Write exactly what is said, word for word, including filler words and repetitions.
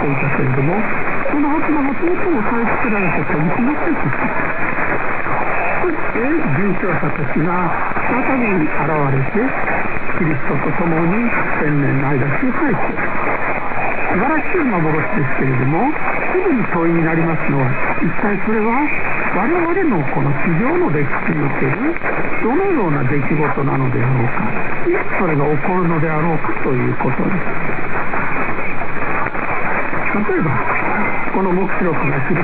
いたけれども、そのはずがもともとも再作られたと見せませんでした。そして殉教者たちが再び現れて、キリストと共に千年の間支配する。素晴らしい幻ですけれども、すぐに問いになりますのは、一体それは我々のこの地上の歴史におけるどのような出来事なのであろうか、いつそれが起こるのであろうかということです。例えばこの黙示録が記